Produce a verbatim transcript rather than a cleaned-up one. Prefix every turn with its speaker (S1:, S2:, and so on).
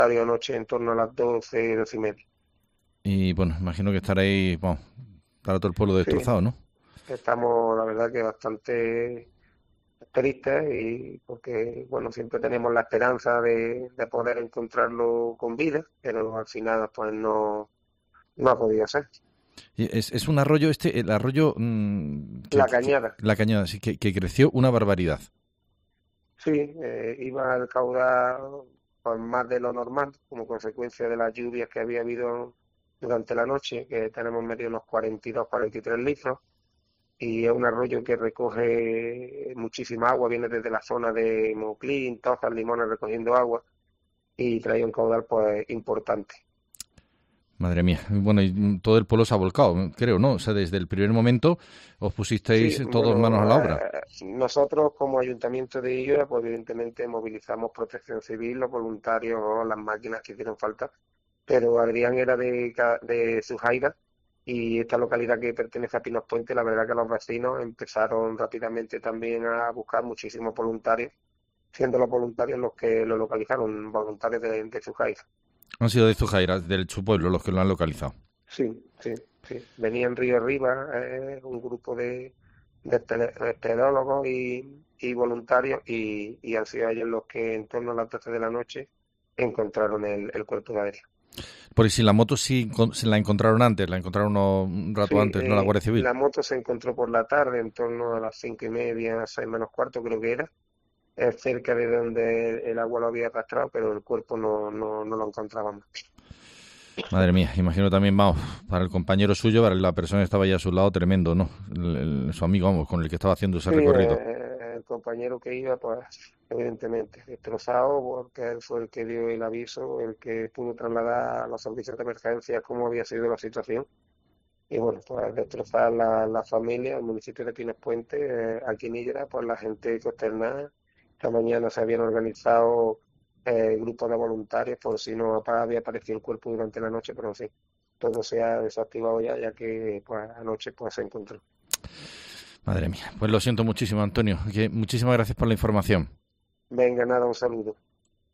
S1: anoche en torno a las doce, doce y media.
S2: Y bueno, imagino que estaréis, bueno, estará todo el pueblo
S1: Sí,
S2: destrozado, ¿no?
S1: estamos, la verdad, que bastante tristes y porque, bueno, siempre tenemos la esperanza de, de poder encontrarlo con vida, pero al final, pues no, no ha podido ser.
S2: Y Es, es un arroyo, este, el arroyo mm, que,
S1: La
S2: que- que-
S1: Cañada,
S2: la cañada, sí, que, que creció una barbaridad.
S1: sí, eh, iba al caudal pues, más de lo normal, como consecuencia de las lluvias que había habido durante la noche, que tenemos medio unos cuarenta y dos, cuarenta y tres litros, y es un arroyo que recoge muchísima agua, viene desde la zona de Moclín, Tojas, Limones recogiendo agua, y trae un caudal pues importante.
S2: Madre mía. Bueno, y mm, todo el pueblo se ha volcado, creo, ¿no? O sea, desde el primer momento os
S1: Sí,
S2: pusisteis todos manos a
S1: bueno,
S2: la obra.
S1: eh, nosotros como Ayuntamiento de Illora, pues evidentemente movilizamos Protección Civil, los voluntarios, las máquinas que hicieron falta, pero Adrián era de, Ca- de Sujaira y esta localidad que pertenece a Pinos Puente, la verdad que los vecinos empezaron rápidamente también a buscar muchísimos voluntarios, siendo los voluntarios los que lo localizaron, voluntarios de, de Sujaira.
S2: Han sido de Zujaira, del su pueblo, los que lo han localizado.
S1: Sí, sí, sí. Venían río arriba, eh, un grupo de, de tele- espeleólogos y, y voluntarios y, y han sido ellos los que en torno a las doce de la noche encontraron el, el cuerpo de Adrián.
S2: Porque si la moto sí encon- se la encontraron antes, la encontraron uno- un rato
S1: Sí,
S2: antes, ¿no? La
S1: eh,
S2: Guardia Civil.
S1: la moto se encontró por la tarde, en torno a las cinco y media, seis menos cuarto creo que era, eh, cerca de donde el agua lo había arrastrado, pero el cuerpo no, no, no lo encontrábamos.
S2: Madre mía, imagino también, vamos, para el compañero suyo, para la persona que estaba ahí a su lado, tremendo, ¿no? El- el- su amigo, vamos, con el que estaba haciendo ese
S1: Sí,
S2: recorrido.
S1: eh, el compañero que iba, pues evidentemente destrozado, porque él fue el que dio el aviso, el que pudo trasladar a los servicios de emergencia cómo había sido la situación. Y bueno, pues destrozar la, la familia, el municipio de Pinos Puente, eh, aquí en Illera, pues la gente consternada. Esta mañana se habían organizado eh, grupos de voluntarios por si no apa- había aparecido el cuerpo durante la noche, pero en fin, todo se ha desactivado ya, ya que pues anoche pues se encontró.
S2: Madre mía. Pues lo siento muchísimo, Antonio. Que muchísimas gracias por la información.
S1: Venga, nada, un saludo.